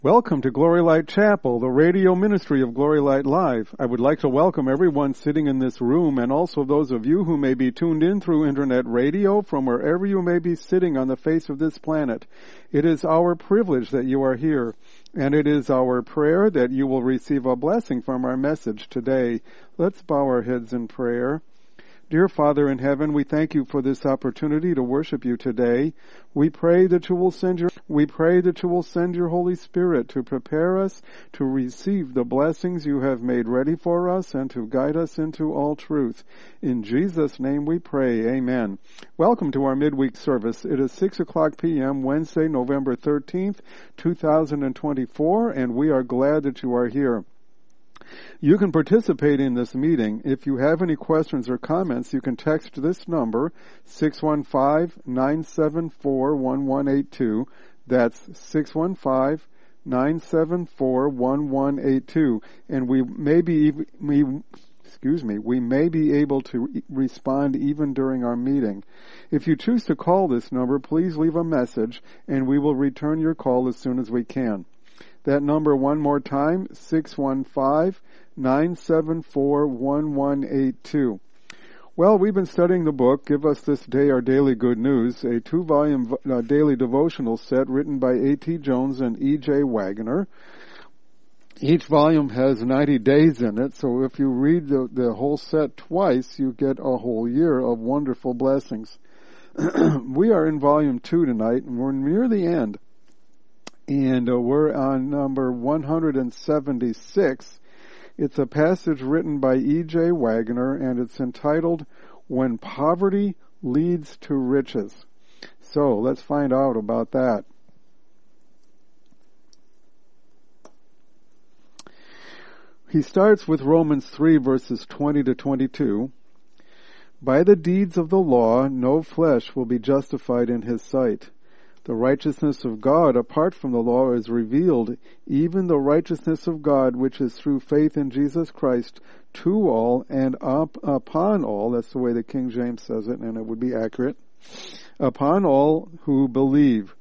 Welcome to Glory Light Chapel, the radio ministry of Glory Light Live. I would like to welcome everyone sitting in this room and also those of you who may be tuned in through internet radio from wherever you may be sitting on the face of this planet. It is our privilege that you are here, and it is our prayer that you will receive a blessing from our message today. Let's bow our heads in prayer. Dear Father in heaven, we thank you for this opportunity to worship you today. We pray that you will send your Holy Spirit to prepare us to receive the blessings you have made ready for us and to guide us into all truth. In Jesus' name we pray. Amen. Welcome to our midweek service. It is 6:00 p.m. Wednesday, November 13th, 2024, and we are glad that you are here. You can participate in this meeting. If you have any questions or comments, you can text this number, 615-974-1182. That's 615-974-1182. And we may be able to respond even during our meeting. If you choose to call this number, please leave a message and we will return your call as soon as we can. That number one more time, 615-974-1182. Well, we've been studying the book, Give Us This Day Our Daily Good News, a 2-volume daily devotional set written by A.T. Jones and E.J. Wagner. Each volume has 90 days in it, so if you read the whole set twice, you get a whole year of wonderful blessings. We are in volume 2 tonight, and we're near the end. And we're on number 176. It's a passage written by E.J. Wagner, and it's entitled, When Poverty Leads to Riches. So, let's find out about that. He starts with Romans 3, verses 20 to 22. By the deeds of the law, no flesh will be justified in his sight. The righteousness of God apart from the law is revealed, even the righteousness of God which is through faith in Jesus Christ to all and upon all, that's the way the King James says it, and it would be accurate, upon all who believe.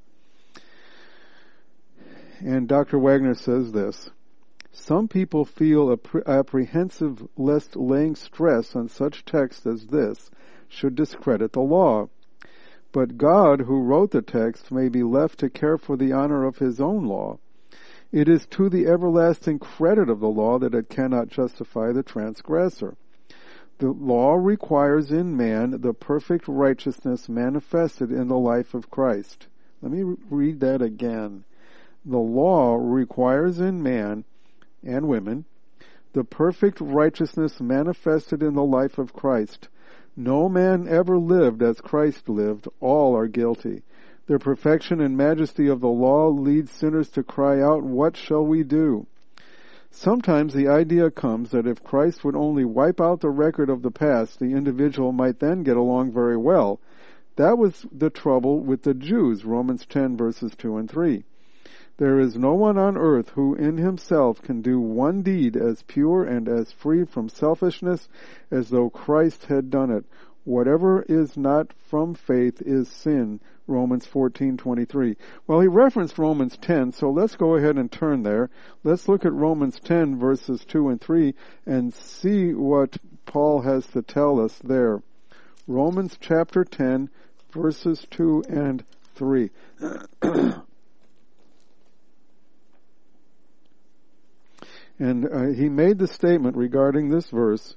And Dr. Wagner says this, some people feel apprehensive lest laying stress on such text as this should discredit the law. But God, who wrote the text, may be left to care for the honor of his own law. It is to the everlasting credit of the law that it cannot justify the transgressor. The law requires in man the perfect righteousness manifested in the life of Christ. Let me read that again. The law requires in man and women the perfect righteousness manifested in the life of Christ. No man ever lived as Christ lived. All are guilty. The perfection and majesty of the law leads sinners to cry out, what shall we do? Sometimes the idea comes that if Christ would only wipe out the record of the past, the individual might then get along very well. That was the trouble with the Jews, Romans 10 verses 2 and 3. There is no one on earth who in himself can do one deed as pure and as free from selfishness as though Christ had done it. Whatever is not from faith is sin, Romans 14:23. Well, he referenced Romans 10, so let's go ahead and turn there. Let's look at Romans 10 verses 2 and 3 and see what Paul has to tell us there. Romans chapter 10 verses 2 and 3. And he made the statement regarding this verse,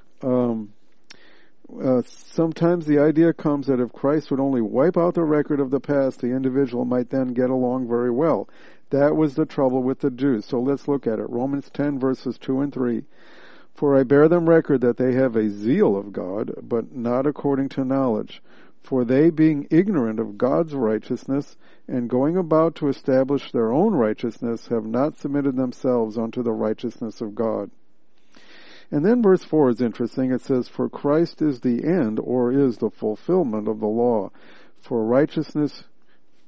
sometimes the idea comes that if Christ would only wipe out the record of the past, the individual might then get along very well. That was the trouble with the Jews. So let's look at it. Romans 10 verses 2 and 3. For I bear them record that they have a zeal of God, but not according to knowledge. For they, being ignorant of God's righteousness, and going about to establish their own righteousness, have not submitted themselves unto the righteousness of God. And then verse 4 is interesting. It says, For Christ is the end, or is the fulfillment of the law, for righteousness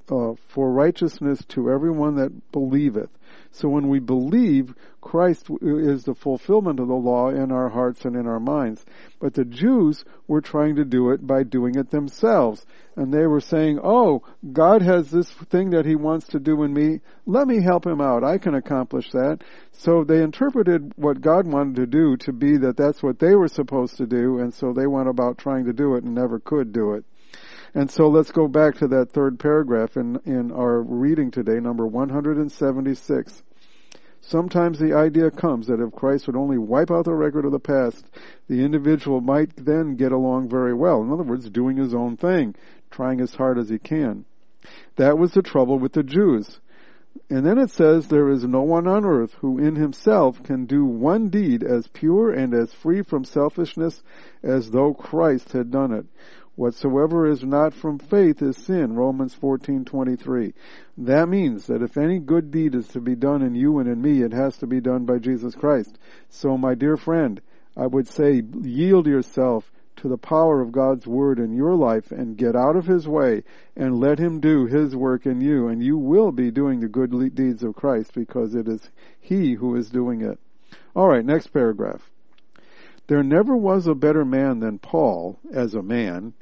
for righteousness to everyone that believeth. So when we believe, Christ is the fulfillment of the law in our hearts and in our minds. But the Jews were trying to do it by doing it themselves. And they were saying, oh, God has this thing that he wants to do in me. Let me help him out. I can accomplish that. So they interpreted what God wanted to do to be that that's what they were supposed to do. And so they went about trying to do it and never could do it. And so let's go back to that third paragraph in our reading today, number 176. Sometimes the idea comes that if Christ would only wipe out the record of the past, the individual might then get along very well. In other words, doing his own thing, trying as hard as he can. That was the trouble with the Jews. And then it says, there is no one on earth who in himself can do one deed as pure and as free from selfishness as though Christ had done it. Whatsoever is not from faith is sin, Romans 14:23. That means that if any good deed is to be done in you and in me, it has to be done by Jesus Christ. So my dear friend, I would say yield yourself to the power of God's Word in your life and get out of His way and let Him do His work in you, and you will be doing the good deeds of Christ because it is He who is doing it. Alright, next paragraph. There never was a better man than Paul as a man.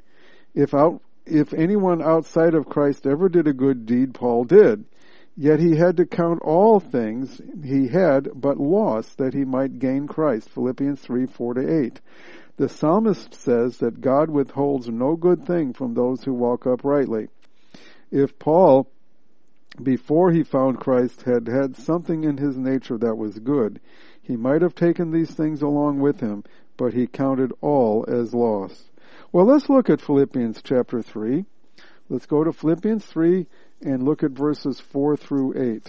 If anyone outside of Christ ever did a good deed, Paul did. Yet he had to count all things he had but lost that he might gain Christ. Philippians 3:4-8. The psalmist says that God withholds no good thing from those who walk uprightly. If Paul, before he found Christ, had had something in his nature that was good, he might have taken these things along with him, but he counted all as loss. Well, let's look at Philippians chapter 3. Let's go to Philippians 3 and look at verses 4-8.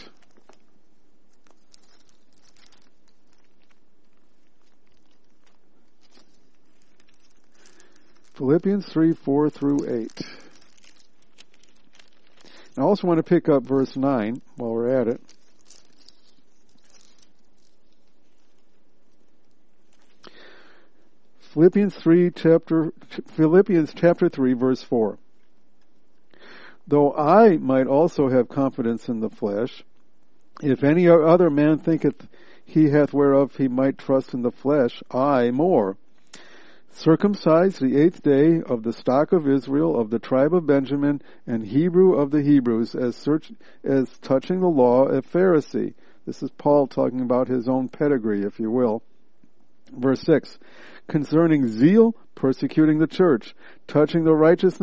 Philippians 3, 4-8. I also want to pick up verse 9 while we're at it. Philippians chapter 3, verse 4. Though I might also have confidence in the flesh, if any other man thinketh he hath whereof he might trust in the flesh, I more. Circumcised the 8th day of the stock of Israel, of the tribe of Benjamin, and Hebrew of the Hebrews, as touching the law, a Pharisee. This is Paul talking about his own pedigree, if you will. Verse 6. Concerning zeal, persecuting the church, touching the righteous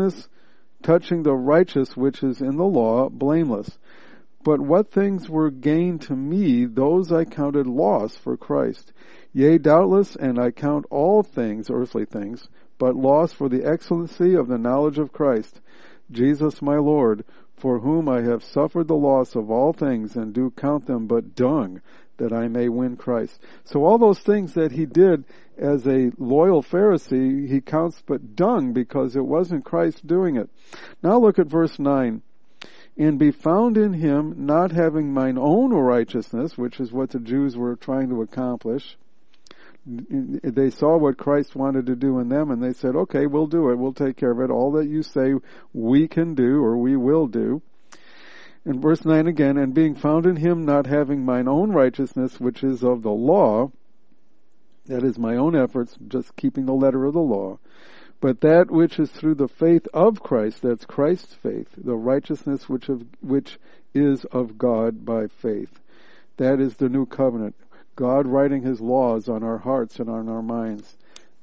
which is in the law, blameless. But what things were gain to me, those I counted loss for Christ. Yea, doubtless, and I count all things, earthly things, but loss for the excellency of the knowledge of Christ, Jesus my Lord, for whom I have suffered the loss of all things, and do count them but dung, that I may win Christ. So all those things that he did as a loyal Pharisee, he counts but dung because it wasn't Christ doing it. Now look at verse 9. And be found in him, not having mine own righteousness, which is what the Jews were trying to accomplish. They saw what Christ wanted to do in them, and they said, okay, we'll do it. We'll take care of it. All that you say we can do or we will do. In verse 9 again, and being found in him, not having mine own righteousness, which is of the law, that is my own efforts, just keeping the letter of the law, but that which is through the faith of Christ, that's Christ's faith, the righteousness which is of God by faith. That is the new covenant. God writing his laws on our hearts and on our minds.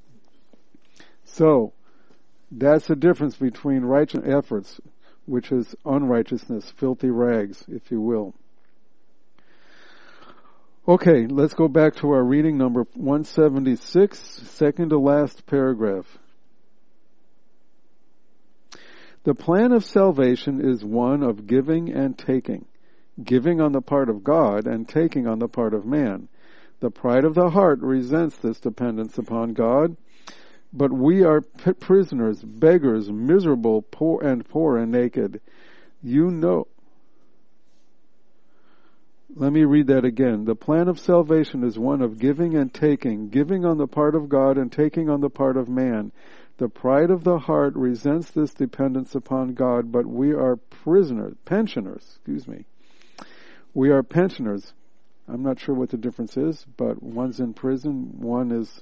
So, that's the difference between righteous efforts, which is unrighteousness, filthy rags, if you will. Okay, let's go back to our reading number 176, second to last paragraph. The plan of salvation is one of giving and taking. Giving on the part of God and taking on the part of man. The pride of the heart resents this dependence upon God. But we are prisoners, beggars, miserable, poor and naked. You know. Let me read that again. The plan of salvation is one of giving and taking, giving on the part of God and taking on the part of man. The pride of the heart resents this dependence upon God, but we are pensioners. We are pensioners. I'm not sure what the difference is, but one's in prison, one is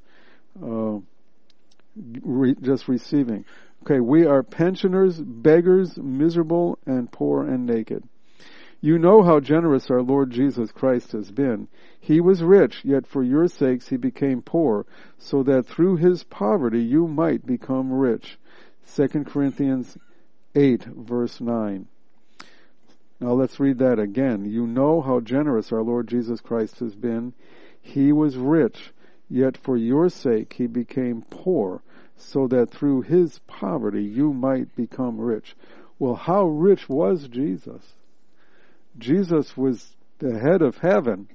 just receiving. Okay, we are pensioners, beggars, miserable, and poor and naked. You know how generous our Lord Jesus Christ has been. He was rich, yet for your sakes he became poor, so that through his poverty you might become rich. 2 Corinthians 8, verse 9. Now let's read that again. You know how generous our Lord Jesus Christ has been. He was rich, yet for your sake he became poor, so that through his poverty you might become rich. Well, how rich was Jesus? Jesus was the head of heaven.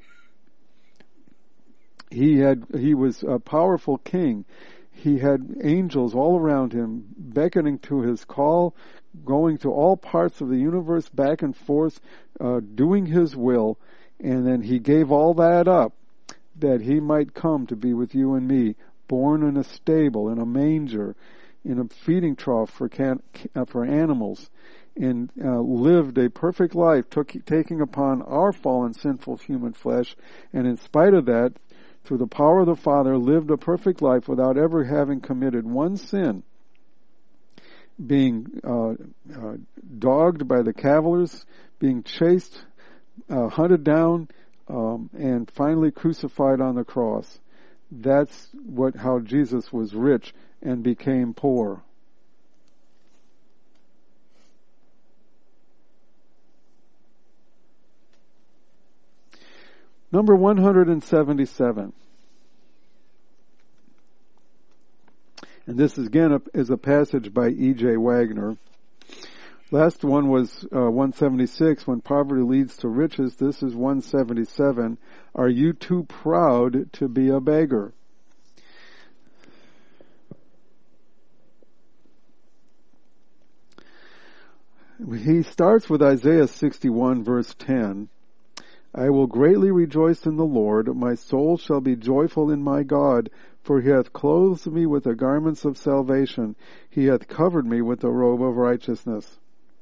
He was a powerful king. He had angels all around him, beckoning to his call, going to all parts of the universe, back and forth, doing his will, and then he gave all that up, that he might come to be with you and me, born in a stable, in a manger, in a feeding trough for animals, and lived a perfect life, taking upon our fallen, sinful human flesh, and in spite of that, through the power of the Father, lived a perfect life without ever having committed one sin, being dogged by the cavaliers, being chased, hunted down, and finally crucified on the cross. That's how Jesus was rich and became poor. Number 177. And this again is a passage by E.J. Wagner. Last one was 176, when poverty leads to riches. This is 177. Are you too proud to be a beggar? He starts with Isaiah 61, verse 10. I will greatly rejoice in the Lord. My soul shall be joyful in my God, for he hath clothed me with the garments of salvation. He hath covered me with the robe of righteousness.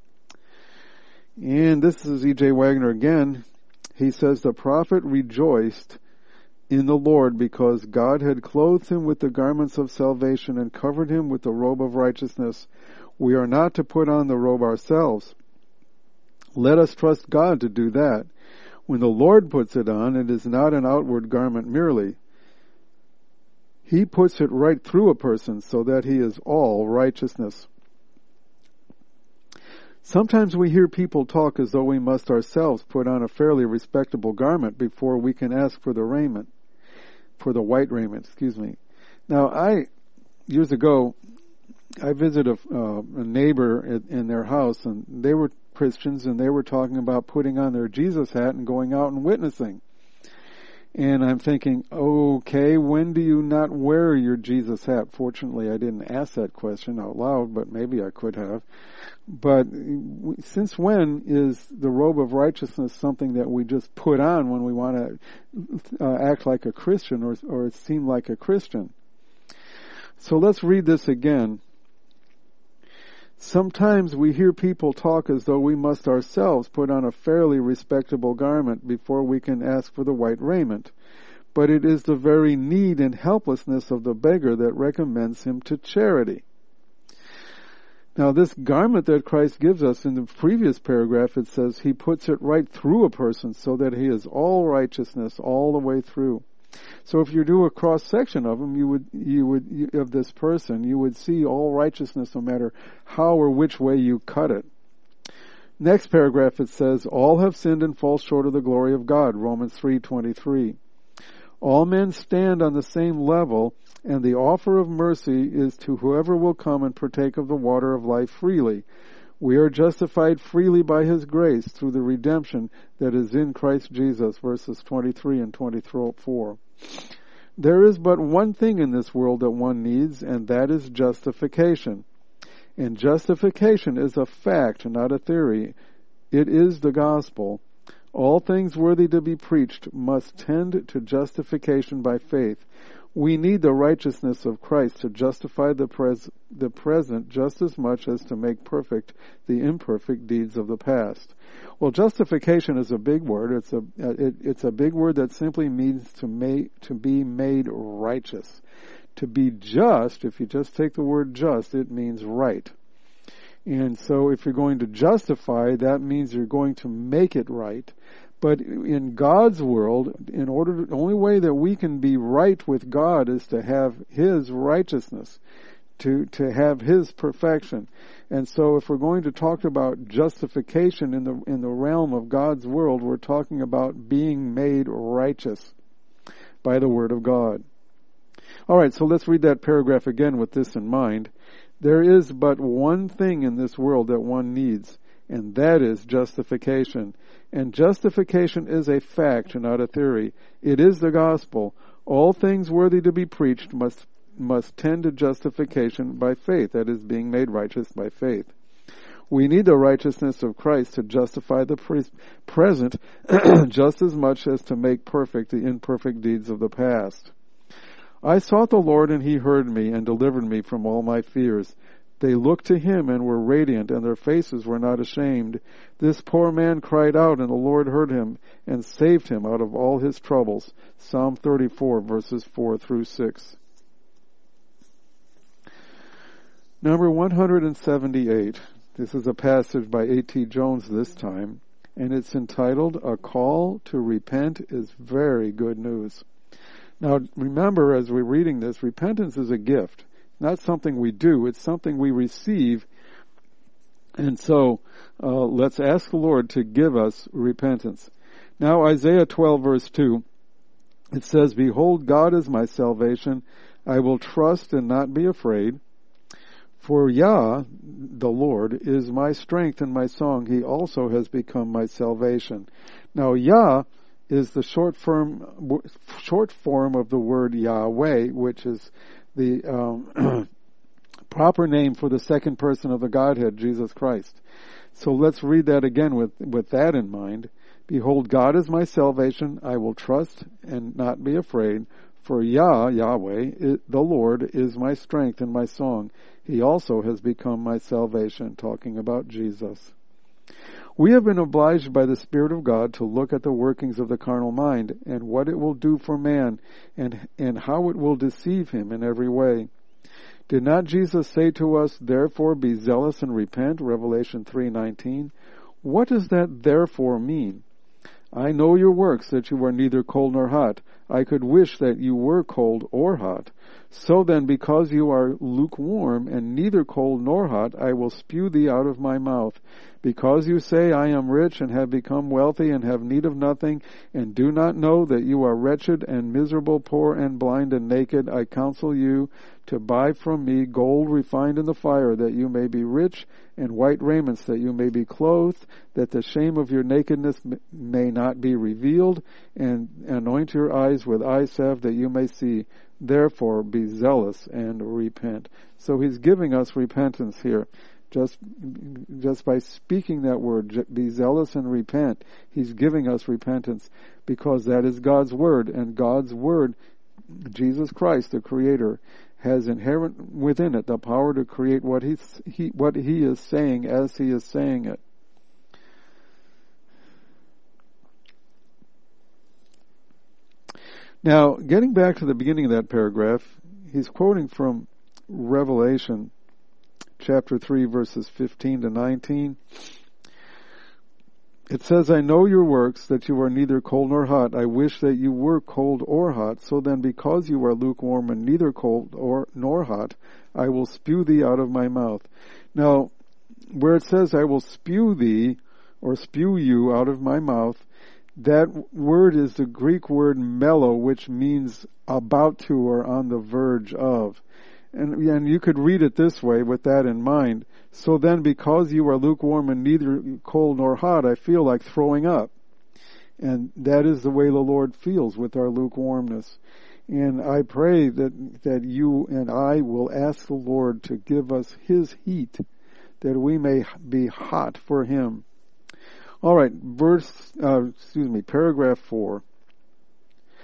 And this is E.J. Wagner again. He says, the prophet rejoiced in the Lord because God had clothed him with the garments of salvation and covered him with the robe of righteousness. We are not to put on the robe ourselves. Let us trust God to do that. When the Lord puts it on, it is not an outward garment merely. He puts it right through a person so that he is all righteousness. Sometimes we hear people talk as though we must ourselves put on a fairly respectable garment before we can ask for the white raiment, Now, years ago, I visited a neighbor in their house, and they were Christians, and they were talking about putting on their Jesus hat and going out and witnessing. And I'm thinking, okay, when do you not wear your Jesus hat? Fortunately, I didn't ask that question out loud, but maybe I could have. But since when is the robe of righteousness something that we just put on when we want to act like a Christian or seem like a Christian? So let's read this again. Sometimes we hear people talk as though we must ourselves put on a fairly respectable garment before we can ask for the white raiment. But it is the very need and helplessness of the beggar that recommends him to charity. Now, this garment that Christ gives us, in the previous paragraph, it says he puts it right through a person so that he is all righteousness all the way through. So if you do a cross section of him, of this person, you would see all righteousness no matter how or which way you cut it. Next paragraph it says, all have sinned and fall short of the glory of God, Romans 3:23. All men stand on the same level, and the offer of mercy is to whoever will come and partake of the water of life freely. We are justified freely by his grace through the redemption that is in Christ Jesus, verses 23 and 24. There is but one thing in this world that one needs, and that is justification. And justification is a fact, not a theory. It is the gospel. All things worthy to be preached must tend to justification by faith. We need the righteousness of Christ to justify the present just as much as to make perfect the imperfect deeds of the past. Well, justification is a big word. It's a big word that simply means to be made righteous. To be just, if you just take the word just, it means right. And so if you're going to justify, that means you're going to make it right. But in God's world, the only way that we can be right with God is to have His righteousness, to have His perfection. And so if we're going to talk about justification in the realm of God's world, we're talking about being made righteous by the Word of God. All right, so let's read that paragraph again with this in mind. There is but one thing in this world that one needs, and that is justification. And justification is a fact, not a theory. It is the gospel. All things worthy to be preached must tend to justification by faith, that is, being made righteous by faith. We need the righteousness of Christ to justify the present just as much as to make perfect the imperfect deeds of the past. I sought the Lord, and He heard me and delivered me from all my fears. They looked to Him and were radiant, and their faces were not ashamed. This poor man cried out, and the Lord heard him and saved him out of all his troubles. Psalm 34, verses 4 through 6. Number 178. This is a passage by A.T. Jones this time, and it's entitled, A Call to Repent is Very Good News. Now, remember, as we're reading this, repentance is a gift. Not something we do, it's something we receive. And so, let's ask the Lord to give us repentance. Now, Isaiah 12 verse 2, it says, Behold, God is my salvation. I will trust and not be afraid. For Yah, the Lord, is my strength and my song. He also has become my salvation. Now, Yah is the short form of the word Yahweh, which is the proper name for the second person of the Godhead, Jesus Christ. So let's read that again with that in mind. Behold, God is my salvation. I will trust and not be afraid. For Yahweh, the Lord, is my strength and my song. He also has become my salvation, talking about Jesus. We have been obliged by the Spirit of God to look at the workings of the carnal mind and what it will do for man and how it will deceive him in every way. Did not Jesus say to us, therefore be zealous and repent, Revelation 3:19? What does that therefore mean? I know your works, that you are neither cold nor hot. I could wish that you were cold or hot. So then, because you are lukewarm and neither cold nor hot, I will spew thee out of my mouth. Because you say, I am rich and have become wealthy and have need of nothing, and do not know that you are wretched and miserable, poor and blind and naked, I counsel you to buy from me gold refined in the fire, that you may be rich, and white raiments, that you may be clothed, that the shame of your nakedness may not be revealed, and anoint your eyes with eye salve, that you may see. Therefore be zealous and repent. So he's giving us repentance here. Just by speaking that word, be zealous and repent, he's giving us repentance, because that is God's word, and God's word, Jesus Christ, the Creator, has inherent within it the power to create what he is saying as he is saying it. Now, getting back to the beginning of that paragraph, he's quoting from Revelation chapter 3, verses 15 to 19. It says, I know your works, that you are neither cold nor hot. I wish that you were cold or hot. So then, because you are lukewarm and neither cold nor hot, I will spew thee out of my mouth. Now, where it says, I will spew thee, or spew you out of my mouth, that word is the Greek word melo, which means about to or on the verge of. And you could read it this way with that in mind. So then, because you are lukewarm and neither cold nor hot, I feel like throwing up. And that is the way the Lord feels with our lukewarmness. And I pray that you and I will ask the Lord to give us His heat, that we may be hot for Him. All right, paragraph 4.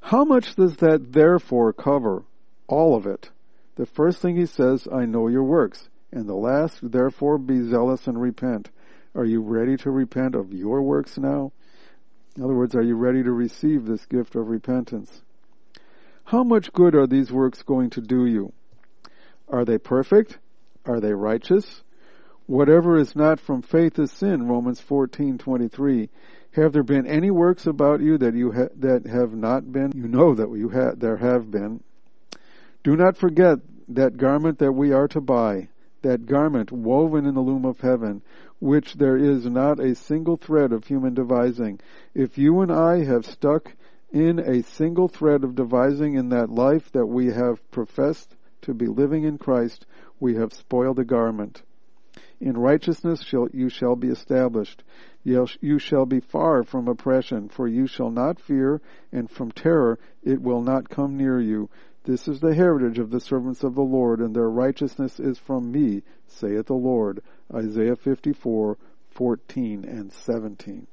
How much does that therefore cover? All of it. The first thing he says, I know your works. And the last, therefore be zealous and repent. Are you ready to repent of your works now? In other words, are you ready to receive this gift of repentance? How much good are these works going to do you? Are they perfect? Are they righteous? Whatever is not from faith is sin, Romans 14:23. Have there been any works about you that that have not been? You know that there have been. Do not forget that garment that we are to buy, that garment woven in the loom of heaven, which there is not a single thread of human devising. If you and I have stuck in a single thread of devising in that life that we have professed to be living in Christ, we have spoiled the garment. In righteousness you shall be established. You shall be far from oppression, for you shall not fear, and from terror it will not come near you. This is the heritage of the servants of the Lord, and their righteousness is from me, saith the Lord. Isaiah 54:14 and 17.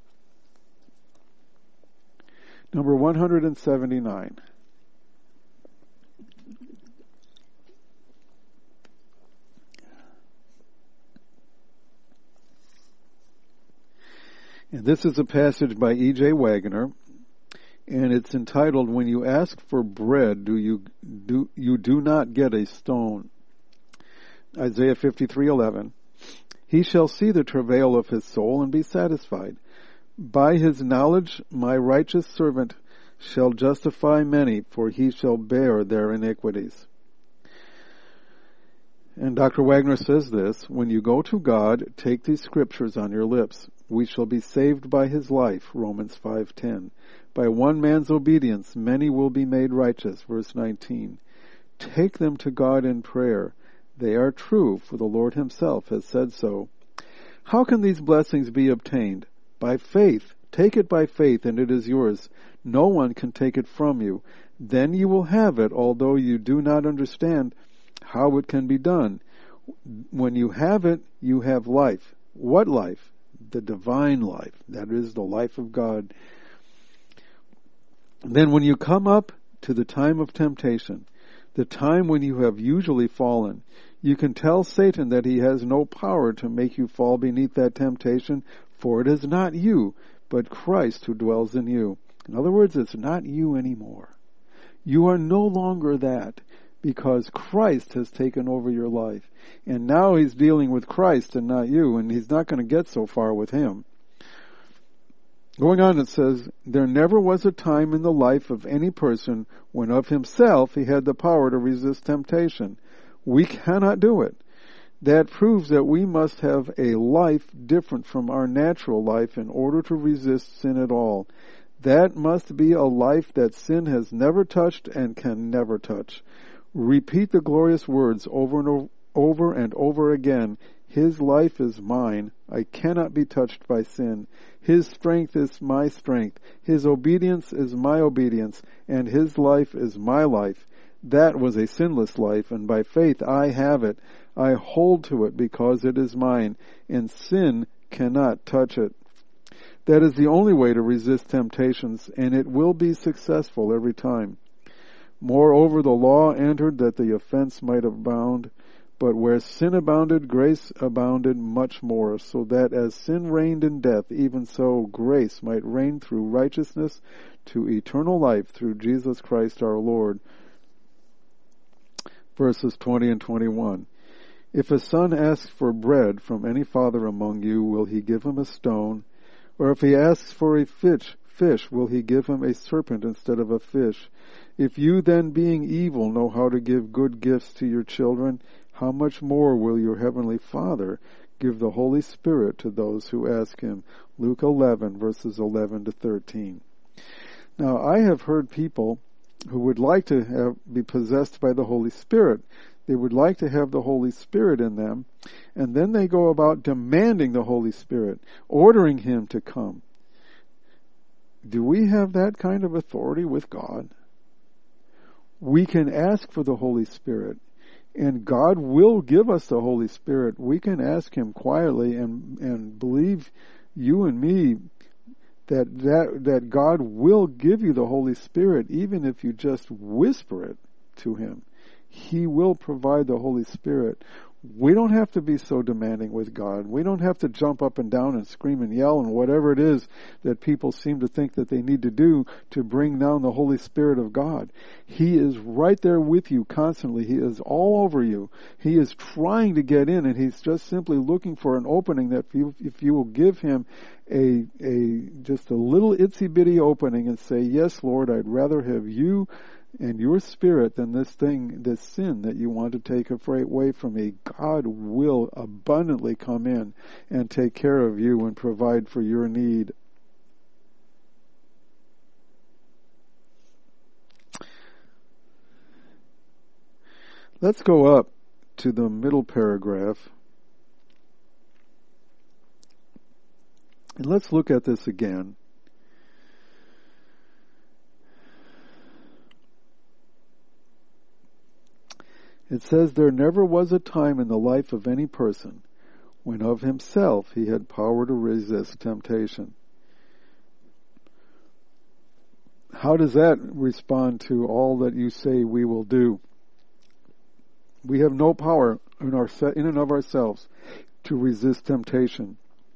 Number 179. And this is a passage by E.J. Wagner, and it's entitled, When You Ask for Bread, You Do Not Get a Stone. Isaiah 53:11. He shall see the travail of his soul and be satisfied. By his knowledge my righteous servant shall justify many, for he shall bear their iniquities. And Dr. Wagner says this, when you go to God, take these scriptures on your lips. We shall be saved by his life, Romans 5:10. By one man's obedience, many will be made righteous, verse 19. Take them to God in prayer. They are true, for the Lord himself has said so. How can these blessings be obtained? By faith. Take it by faith, and it is yours. No one can take it from you. Then you will have it, although you do not understand how it can be done. When you have it, you have life. What life? The divine life. That is the life of God. Then when you come up to the time of temptation, the time when you have usually fallen, you can tell Satan that he has no power to make you fall beneath that temptation, for it is not you, but Christ who dwells in you. In other words, it's not you anymore. You are no longer that, because Christ has taken over your life. And now he's dealing with Christ and not you, and he's not going to get so far with him. Going on, it says, there never was a time in the life of any person when of himself he had the power to resist temptation. We cannot do it. That proves that we must have a life different from our natural life in order to resist sin at all. That must be a life that sin has never touched and can never touch. Repeat the glorious words over and over again. His life is mine. I cannot be touched by sin. His strength is my strength. His obedience is my obedience. And his life is my life. That was a sinless life, and by faith I have it. I hold to it because it is mine, and sin cannot touch it. That is the only way to resist temptations, and it will be successful every time. Moreover, the law entered that the offense might abound, but where sin abounded, grace abounded much more, so that as sin reigned in death, even so grace might reign through righteousness to eternal life through Jesus Christ our Lord. Verses 20 and 21. If a son asks for bread from any father among you, will he give him a stone? Or if he asks for a fish, will he give him a serpent instead of a fish? If you then, being evil, know how to give good gifts to your children, how much more will your heavenly Father give the Holy Spirit to those who ask him? Luke 11, verses 11 to 13. Now, I have heard people who would like to be possessed by the Holy Spirit. They would like to have the Holy Spirit in them, and then they go about demanding the Holy Spirit, ordering him to come. Do we have that kind of authority with God? We can ask for the Holy Spirit, and God will give us the Holy Spirit. We can ask him quietly and believe, you and me, that God will give you the Holy Spirit even if you just whisper it to Him. He will provide the Holy Spirit. We don't have to be so demanding with God. We don't have to jump up and down and scream and yell and whatever it is that people seem to think that they need to do to bring down the Holy Spirit of God. He is right there with you constantly. He is all over you. He is trying to get in, and He's just simply looking for an opening that if you will give Him just a little itsy bitty opening and say, yes, Lord, I'd rather have you and your Spirit than this sin that you want to take away from me. God will abundantly come in and take care of you and provide for your need. Let's go up to the middle paragraph. And let's look at this again. It says, there never was a time in the life of any person when of himself he had power to resist temptation. How does that respond to all that you say we will do? We have no power in and of ourselves to resist temptation.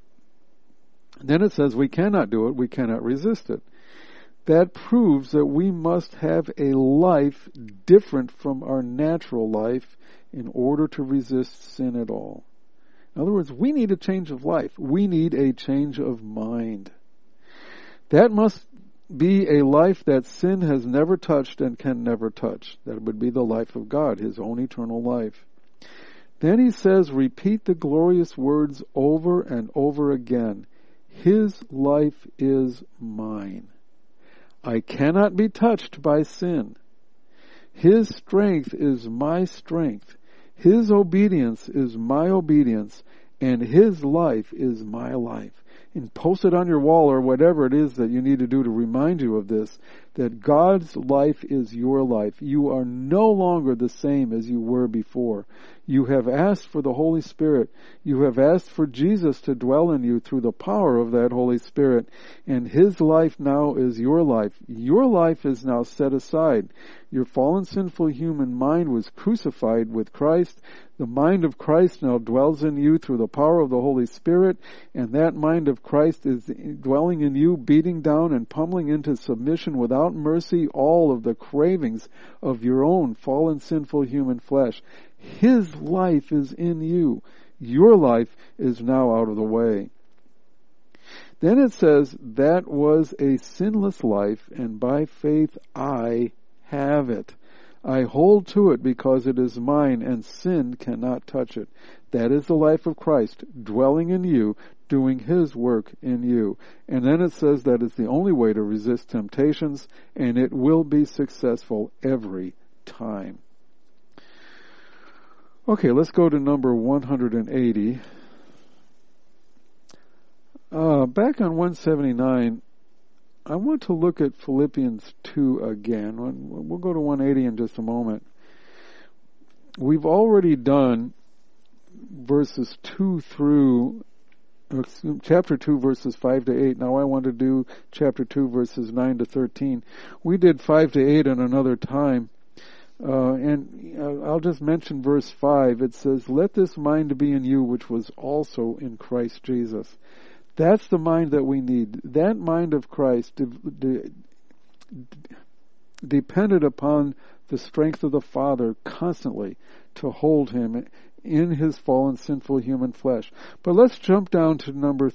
And then it says we cannot do it, we cannot resist it. That proves that we must have a life different from our natural life in order to resist sin at all. In other words, we need a change of life. We need a change of mind. That must be a life that sin has never touched and can never touch. That would be the life of God, His own eternal life. Then He says, repeat the glorious words over and over again. His life is mine. I cannot be touched by sin. His strength is my strength. His obedience is my obedience. And His life is my life. And post it on your wall or whatever it is that you need to do to remind you of this, that God's life is your life. You are no longer the same as you were before. You have asked for the Holy Spirit. You have asked for Jesus to dwell in you through the power of that Holy Spirit. And His life now is your life. Your life is now set aside. Your fallen, sinful human mind was crucified with Christ. The mind of Christ now dwells in you through the power of the Holy Spirit, and that mind of Christ is dwelling in you, beating down and pummeling into submission without mercy all of the cravings of your own fallen, sinful human flesh. His life is in you. Your life is now out of the way. Then it says, that was a sinless life, and by faith I have it. I hold to it because it is mine, and sin cannot touch it. That is the life of Christ, dwelling in you, doing His work in you. And then it says that it's the only way to resist temptations, and it will be successful every time. Okay, let's go to number 180. Back on 179, I want to look at Philippians 2 again. We'll go to 180 in just a moment. We've already done verses 2 through, chapter 2 verses 5 to 8. Now I want to do chapter 2 verses 9 to 13. We did 5 to 8 at another time. And I'll just mention verse 5. It says, let this mind be in you which was also in Christ Jesus. That's the mind that we need. That mind of Christ depended upon the strength of the Father constantly to hold Him in His fallen, sinful human flesh. But let's jump down to number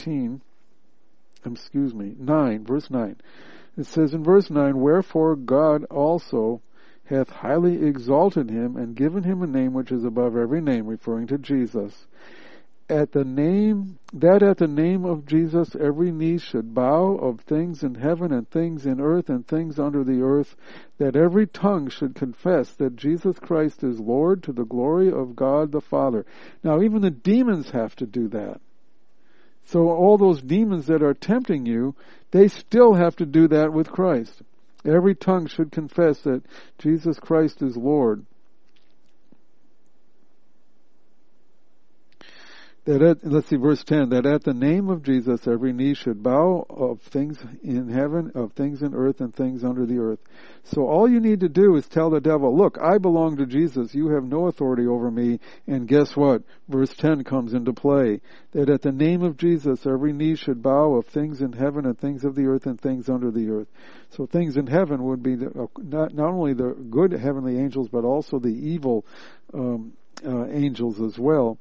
9, verse 9. It says in verse 9, wherefore God also hath highly exalted Him and given Him a name which is above every name, referring to Jesus. At the name of Jesus every knee should bow, of things in heaven and things in earth and things under the earth, that every tongue should confess that Jesus Christ is Lord, to the glory of God the Father. Now even the demons have to do that. So all those demons that are tempting you, they still have to do that with Christ. Every tongue should confess that Jesus Christ is Lord. Let's see, verse 10, that at the name of Jesus every knee should bow, of things in heaven, of things in earth, and things under the earth. So all you need to do is tell the devil, look, I belong to Jesus, you have no authority over me, and guess what? Verse 10 comes into play, that at the name of Jesus every knee should bow, of things in heaven, and things of the earth, and things under the earth. So things in heaven would be not only the good heavenly angels, but also the evil angels as well.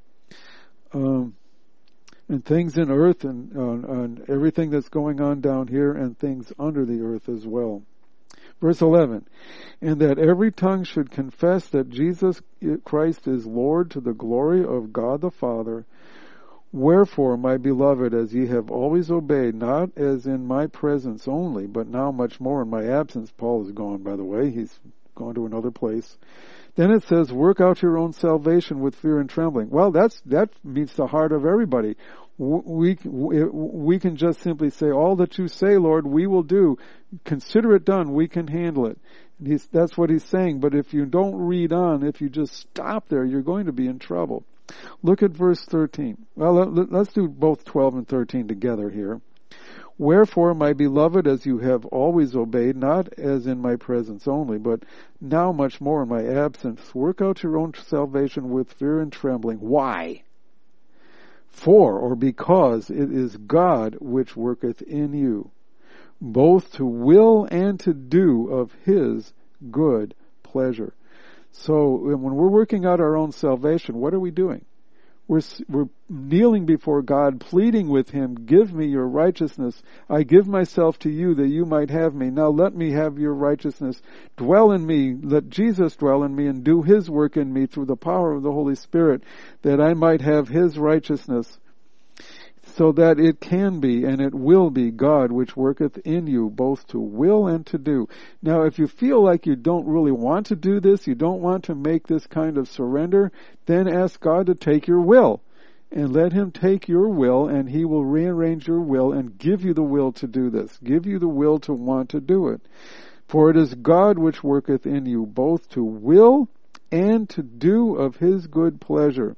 And things in earth and everything that's going on down here, and things under the earth as well. Verse 11, and that every tongue should confess that Jesus Christ is Lord, to the glory of God the Father. Wherefore, my beloved, as ye have always obeyed, not as in my presence only, but now much more in my absence. Paul is gone, by the way. He's gone to another place. Then it says, work out your own salvation with fear and trembling. Well, that meets the heart of everybody. We can just simply say, all that you say, Lord, we will do. Consider it done. We can handle it. That's what he's saying. But if you don't read on, if you just stop there, you're going to be in trouble. Look at verse 13. Well, let's do both 12 and 13 together here. Wherefore, my beloved, as you have always obeyed, not as in my presence only, but now much more in my absence, work out your own salvation with fear and trembling. Why? For, or because, it is God which worketh in you, both to will and to do of his good pleasure. So, when we're working out our own salvation, what are we doing? We're kneeling before God, pleading with him, give me your righteousness. I give myself to you that you might have me. Now let me have your righteousness. Dwell in me. Let Jesus dwell in me and do his work in me through the power of the Holy Spirit, that I might have his righteousness, so that it can be and it will be God which worketh in you both to will and to do. Now, if you feel like you don't really want to do this, you don't want to make this kind of surrender, then ask God to take your will. And let him take your will, and he will rearrange your will and give you the will to do this. Give you the will to want to do it. For it is God which worketh in you both to will and to do of his good pleasure.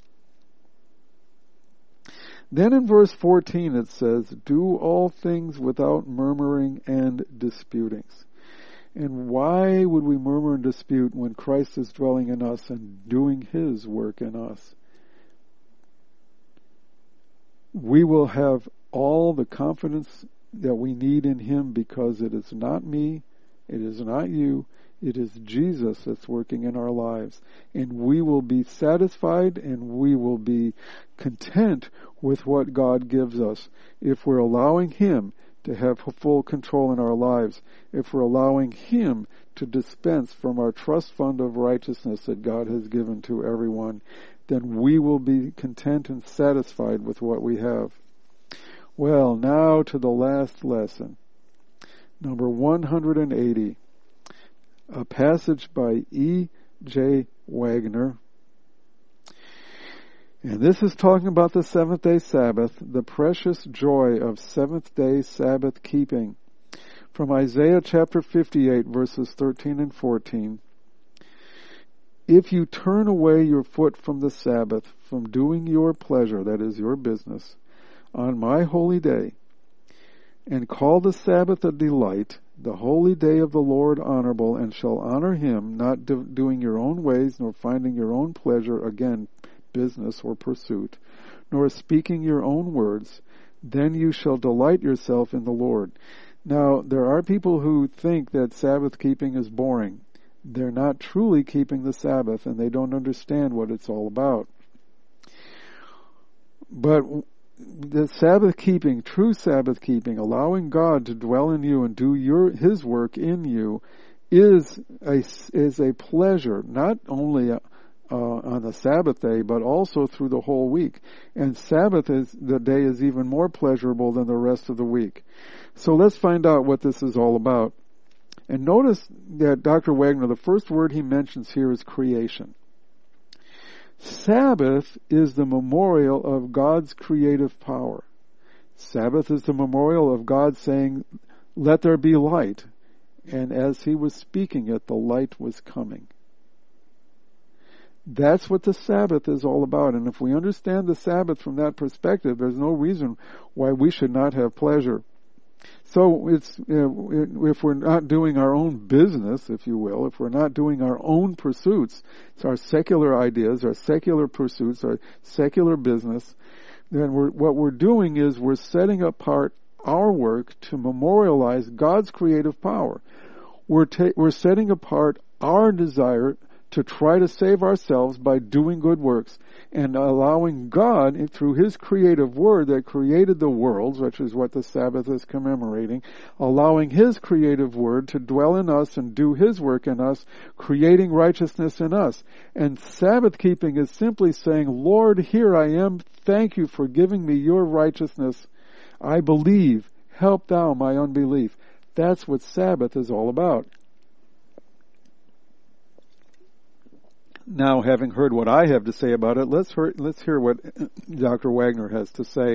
Then in verse 14 it says, do all things without murmuring and disputings. And why would we murmur and dispute when Christ is dwelling in us and doing his work in us? We will have all the confidence that we need in him, because it is not me, it is not you, it is Jesus that's working in our lives. And we will be satisfied and we will be content with what God gives us if we're allowing him to have full control in our lives, if we're allowing him to dispense from our trust fund of righteousness that God has given to everyone, then we will be content and satisfied with what we have. Well, now to the last lesson. Number 180. A passage by E.J. Wagner. And this is talking about the seventh-day Sabbath, the precious joy of seventh-day Sabbath keeping. From Isaiah chapter 58, verses 13 and 14. If you turn away your foot from the Sabbath, from doing your pleasure, that is your business, on my holy day, and call the Sabbath a delight, the holy day of the Lord honorable, and shall honor him, not doing your own ways, nor finding your own pleasure, again, business or pursuit, nor speaking your own words, then you shall delight yourself in the Lord. Now, there are people who think that Sabbath keeping is boring. They're not truly keeping the Sabbath, and they don't understand what it's all about. But the Sabbath keeping, true Sabbath keeping, allowing God to dwell in you and do his work in you, is a pleasure, not only on the Sabbath day, but also through the whole week. And the day is even more pleasurable than the rest of the week. So let's find out what this is all about. And notice that Dr. Wagner, the first word he mentions here is creation. Sabbath is the memorial of God's creative power. Sabbath is the memorial of God saying, let there be light. And as he was speaking it, the light was coming. That's what the Sabbath is all about. And if we understand the Sabbath from that perspective, there's no reason why we should not have pleasure. So it's, if we're not doing our own business, if you will, if we're not doing our own pursuits, it's our secular ideas, our secular pursuits, our secular business, then what we're doing is we're setting apart our work to memorialize God's creative power. We're setting apart our desire to try to save ourselves by doing good works and allowing God, through His creative word that created the worlds, which is what the Sabbath is commemorating, allowing His creative word to dwell in us and do His work in us, creating righteousness in us. And Sabbath keeping is simply saying, Lord, here I am. Thank you for giving me your righteousness. I believe. Help thou my unbelief. That's what Sabbath is all about. Now, having heard what I have to say about it, let's hear what Dr. Wagner has to say.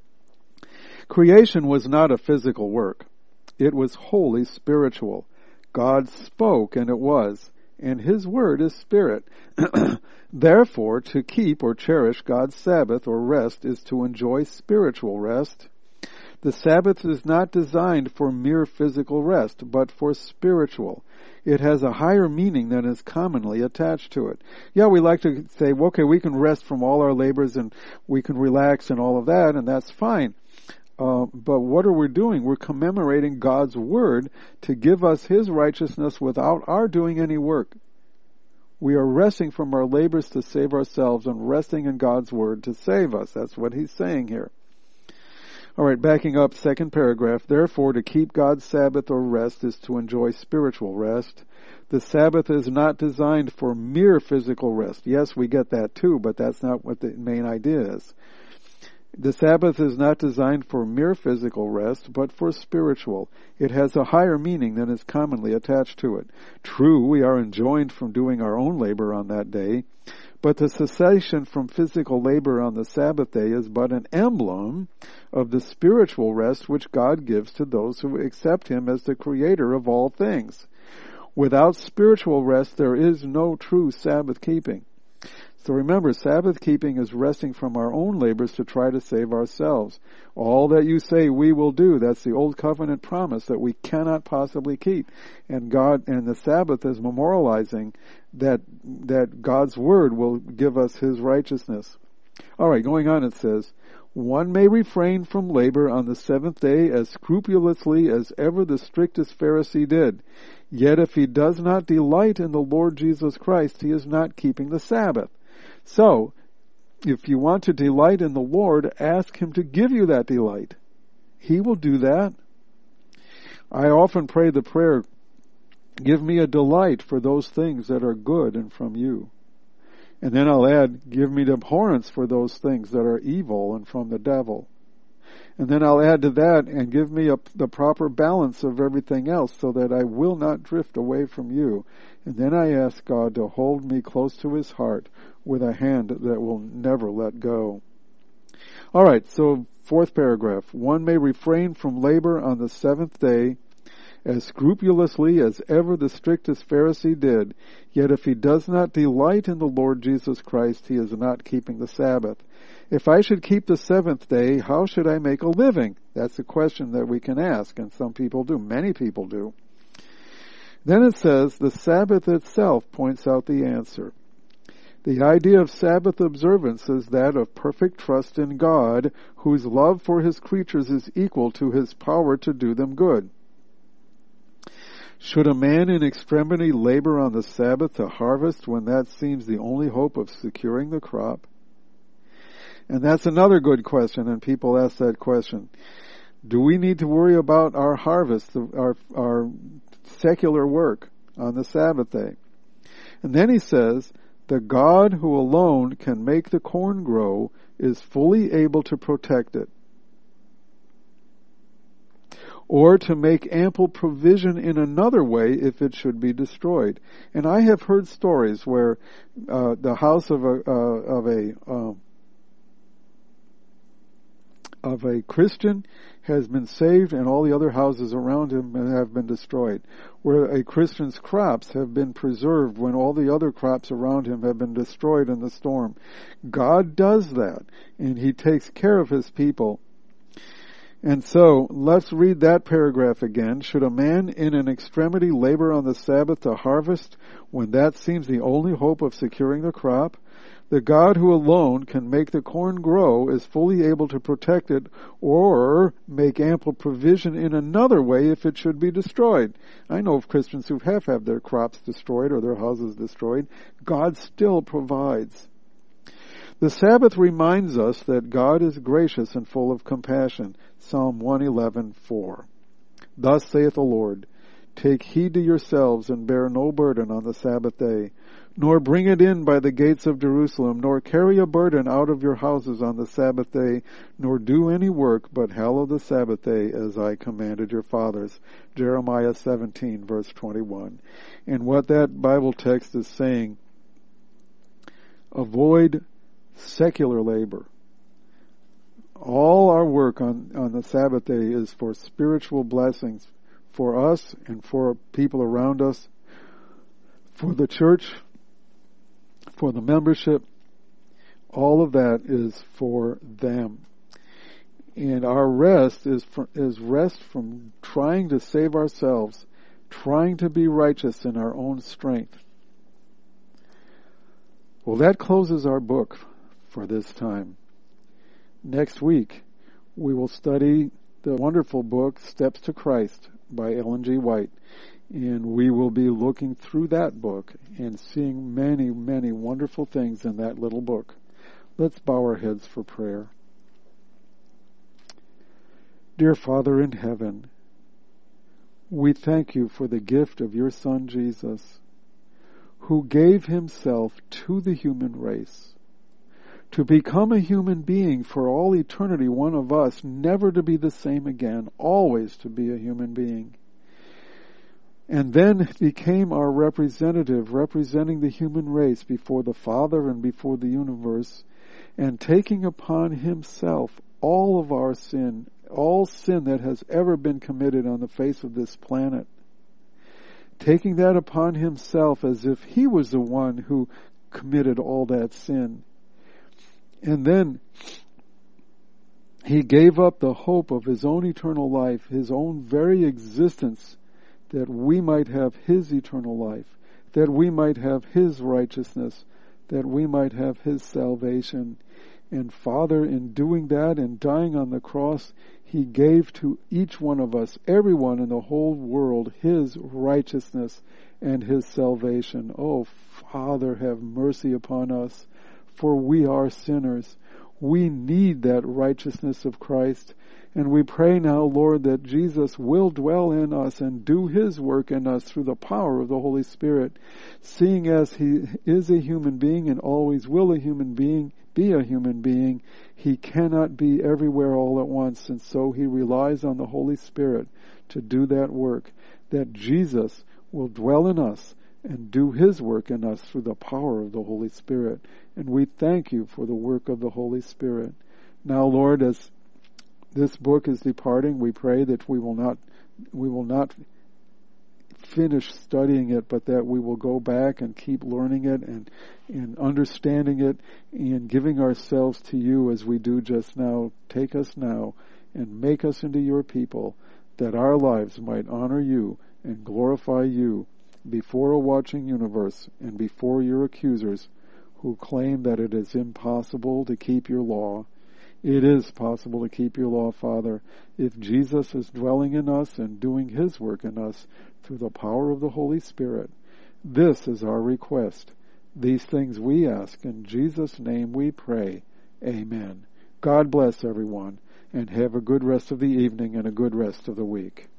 Creation was not a physical work. It was wholly spiritual. God spoke, and it was, and His word is spirit. Therefore, to keep or cherish God's Sabbath or rest is to enjoy spiritual rest. The Sabbath is not designed for mere physical rest, but for spiritual. It has a higher meaning than is commonly attached to it. Yeah, we like to say, okay, we can rest from all our labors and we can relax and all of that, and that's fine. But what are we doing? We're commemorating God's word to give us His righteousness without our doing any work. We are resting from our labors to save ourselves and resting in God's word to save us. That's what he's saying here. All right, backing up, second paragraph. Therefore, to keep God's Sabbath or rest is to enjoy spiritual rest. The Sabbath is not designed for mere physical rest. Yes, we get that too, but that's not what the main idea is. The Sabbath is not designed for mere physical rest, but for spiritual. It has a higher meaning than is commonly attached to it. True, we are enjoined from doing our own labor on that day, but the cessation from physical labor on the Sabbath day is but an emblem of the spiritual rest which God gives to those who accept Him as the Creator of all things. Without spiritual rest, there is no true Sabbath keeping. So remember, Sabbath keeping is resting from our own labors to try to save ourselves. All that you say we will do, that's the old covenant promise that we cannot possibly keep. And God, and the Sabbath is memorializing that God's word will give us His righteousness. Alright, going on it says, one may refrain from labor on the seventh day as scrupulously as ever the strictest Pharisee did. Yet if he does not delight in the Lord Jesus Christ, he is not keeping the Sabbath. So, if you want to delight in the Lord, ask Him to give you that delight. He will do that. I often pray the prayer, give me a delight for those things that are good and from you. And then I'll add, give me abhorrence for those things that are evil and from the devil. And then I'll add to that, and give me the proper balance of everything else so that I will not drift away from you. And then I ask God to hold me close to His heart with a hand that will never let go. Alright, so fourth paragraph. One may refrain from labor on the seventh day as scrupulously as ever the strictest Pharisee did. Yet if he does not delight in the Lord Jesus Christ, he is not keeping the Sabbath. If I should keep the seventh day, how should I make a living? That's a question that we can ask, and some people do. Many people do. Then it says, the Sabbath itself points out the answer. The idea of Sabbath observance is that of perfect trust in God, whose love for His creatures is equal to His power to do them good. Should a man in extremity labor on the Sabbath to harvest when that seems the only hope of securing the crop? And that's another good question, and people ask that question. Do we need to worry about our harvest, our secular work on the Sabbath day? And then he says, the God who alone can make the corn grow is fully able to protect it, or to make ample provision in another way if it should be destroyed. And I have heard stories where the house of of a Christian has been saved and all the other houses around him have been destroyed. Where a Christian's crops have been preserved when all the other crops around him have been destroyed in the storm. God does that, and He takes care of His people. And so, let's read that paragraph again. Should a man in an extremity labor on the Sabbath to harvest when that seems the only hope of securing the crop? The God who alone can make the corn grow is fully able to protect it or make ample provision in another way if it should be destroyed. I know of Christians who have had their crops destroyed or their houses destroyed. God still provides. The Sabbath reminds us that God is gracious and full of compassion. Psalm 111:4. Thus saith the Lord, take heed to yourselves and bear no burden on the Sabbath day, nor bring it in by the gates of Jerusalem, nor carry a burden out of your houses on the Sabbath day, nor do any work, but hallow the Sabbath day as I commanded your fathers. Jeremiah 17, verse 21. And what that Bible text is saying, avoid secular labor. All our work on the Sabbath day is for spiritual blessings for us and for people around us, for the church, for the membership. All of that is for them. And our rest is rest from trying to save ourselves, trying to be righteous in our own strength. Well, that closes our book for this time. Next week, we will study the wonderful book, Steps to Christ, by Ellen G. White. And we will be looking through that book and seeing many, many wonderful things in that little book. Let's bow our heads for prayer. Dear Father in heaven, we thank you for the gift of your Son Jesus, who gave himself to the human race, to become a human being for all eternity, one of us, never to be the same again, always to be a human being. And then became our representative, representing the human race before the Father and before the universe, and taking upon himself all of our sin, all sin that has ever been committed on the face of this planet. Taking that upon himself as if he was the one who committed all that sin. And then he gave up the hope of his own eternal life, his own very existence, that we might have his eternal life, that we might have his righteousness, that we might have his salvation. And Father, in doing that and dying on the cross, he gave to each one of us, everyone in the whole world, his righteousness and his salvation. Oh, Father, have mercy upon us, for we are sinners. We need that righteousness of Christ. And we pray now, Lord, that Jesus will dwell in us and do his work in us through the power of the Holy Spirit. Seeing as he is a human being and always will a human being, be a human being, he cannot be everywhere all at once. And so he relies on the Holy Spirit to do that work, that Jesus will dwell in us and do his work in us through the power of the Holy Spirit. And we thank you for the work of the Holy Spirit. Now, Lord, as this book is departing, we pray that we will not finish studying it, but that we will go back and keep learning it and understanding it and giving ourselves to you as we do just now. Take us now and make us into your people, that our lives might honor you and glorify you before a watching universe and before your accusers who claim that it is impossible to keep your law. It is possible to keep your law, Father, if Jesus is dwelling in us and doing his work in us through the power of the Holy Spirit. This is our request. These things we ask. In Jesus' name we pray. Amen. God bless everyone, and have a good rest of the evening and a good rest of the week.